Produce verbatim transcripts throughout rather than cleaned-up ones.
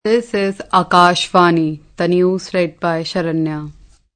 This is Akashvani, the news read by Sharanya.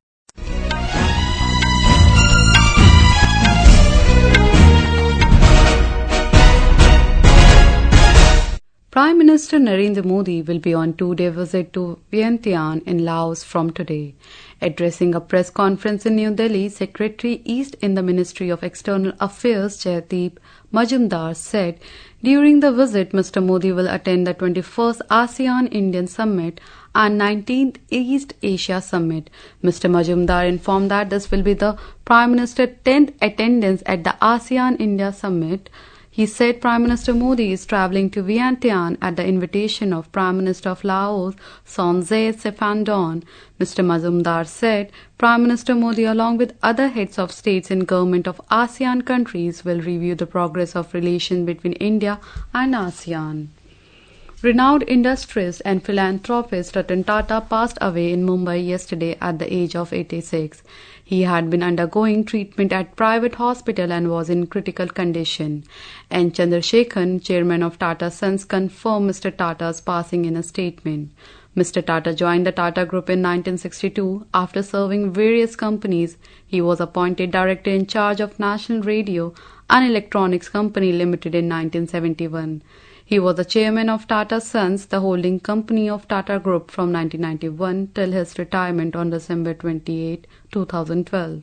Prime Minister Narendra Modi will be on two-day visit to Vientiane in Laos from today. Addressing a press conference in New Delhi, Secretary East in the Ministry of External Affairs Jaideep Majumdar said during the visit Mister Modi will attend the twenty-first ASEAN-Indian Summit and nineteenth East Asia Summit. Mister Majumdar informed that this will be the Prime Minister's tenth attendance at the ASEAN-India Summit. He said Prime Minister Modi is travelling to Vientiane at the invitation of Prime Minister of Laos, Sonexay Siphandone. Mister Majumdar said Prime Minister Modi, along with other heads of states and government of ASEAN countries, will review the progress of relations between India and ASEAN. Renowned industrialist and philanthropist Ratan Tata passed away in Mumbai yesterday at the age of eighty-six. He had been undergoing treatment at private hospital and was in critical condition. N. Chandrasekhan, chairman of Tata Sons, confirmed Mister Tata's passing in a statement. Mister Tata joined the Tata Group in nineteen sixty-two. After serving various companies, he was appointed director in charge of National Radio and Electronics Company Limited in nineteen seventy-one. He was the chairman of Tata Sons, the holding company of Tata Group, from nineteen ninety-one till his retirement on December twenty-eighth, two thousand twelve.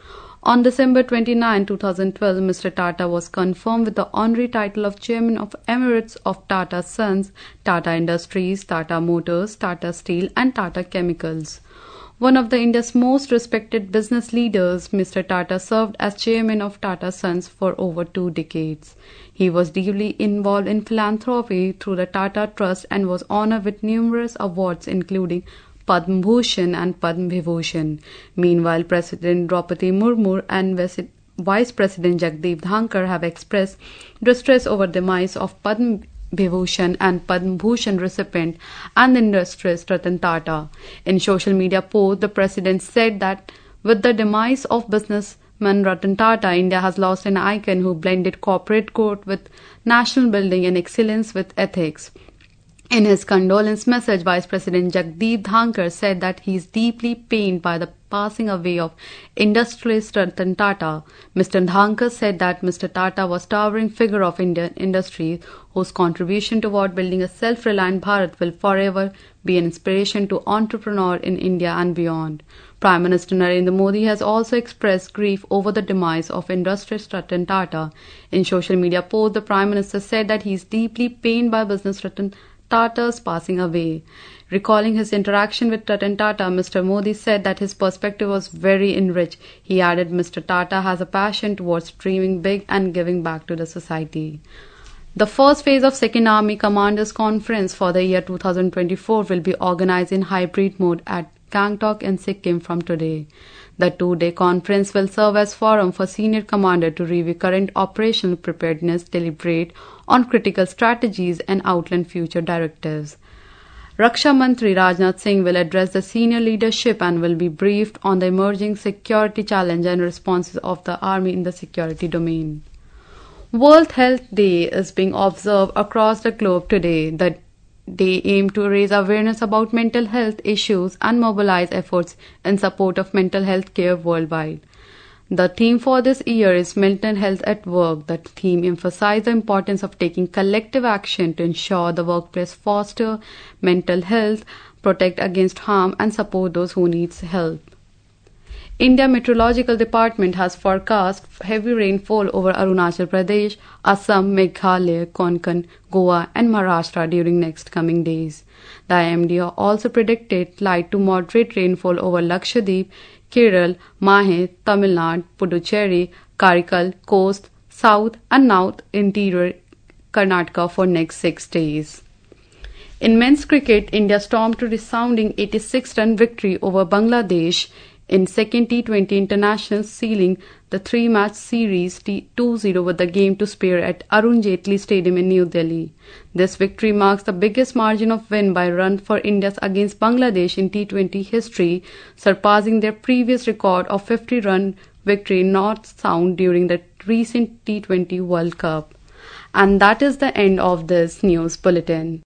On December twenty-ninth, two thousand twelve, Mister Tata was confirmed with the honorary title of Chairman of Emirates of Tata Sons, Tata Industries, Tata Motors, Tata Steel and Tata Chemicals. One of the India's most respected business leaders, Mister Tata served as chairman of Tata Sons for over two decades. He was deeply involved in philanthropy through the Tata Trust and was honored with numerous awards including Padma Bhushan and Padma Vibhushan. Meanwhile, President Draupadi Murmu and Vice President Jagdeep Dhankar have expressed distress over the demise of Padma Vibhushan and Padma Bhushan recipient and the industrialist Ratan Tata. In social media post, the president said that with the demise of businessman Ratan Tata, India has lost an icon who blended corporate growth with national building and excellence with ethics. In his condolence message, Vice President Jagdeep Dhankar said that he is deeply pained by the passing away of industrialist Ratan Tata. Mister Dhankar said that Mister Tata was a towering figure of Indian industry whose contribution toward building a self-reliant Bharat will forever be an inspiration to entrepreneurs in India and beyond. Prime Minister Narendra Modi has also expressed grief over the demise of industrialist Ratan Tata. In social media post, the Prime Minister said that he is deeply pained by business Ratan Tata's passing away. Recalling his interaction with Ratan Tata, Mister Modi said that his perspective was very enriched. He added Mister Tata has a passion towards dreaming big and giving back to the society. The first phase of Second Army Commanders Conference for the year two thousand twenty-four will be organized in hybrid mode at Gangtok in Sikkim from today. The two-day conference will serve as forum for senior commander to review current operational preparedness, deliberate on critical strategies and outline future directives. Raksha Mantri Rajnath Singh will address the senior leadership and will be briefed on the emerging security challenge and responses of the army in the security domain. World Health Day is being observed across the globe today. The day aims to raise awareness about mental health issues and mobilize efforts in support of mental health care worldwide. The theme for this year is Mental Health at Work. The theme emphasizes the importance of taking collective action to ensure the workplace foster mental health, protect against harm and support those who need help. India Meteorological Department has forecast heavy rainfall over Arunachal Pradesh, Assam, Meghalaya, Konkan, Goa and Maharashtra during next coming days. The I M D also predicted light to moderate rainfall over Lakshadweep, Kerala, Mahe, Tamil Nadu, Puducherry, Karaikal, Coast, South and North Interior Karnataka for next six days. In men's cricket, India stormed to resounding eighty-six run victory over Bangladesh in second T twenty International, sealing the three-match series two zero with the game to spare at Arun Jaitley Stadium in New Delhi. This victory marks the biggest margin of win by run for India against Bangladesh in T twenty history, surpassing their previous record of fifty run victory not sound during the recent T twenty World Cup. And that is the end of this news bulletin.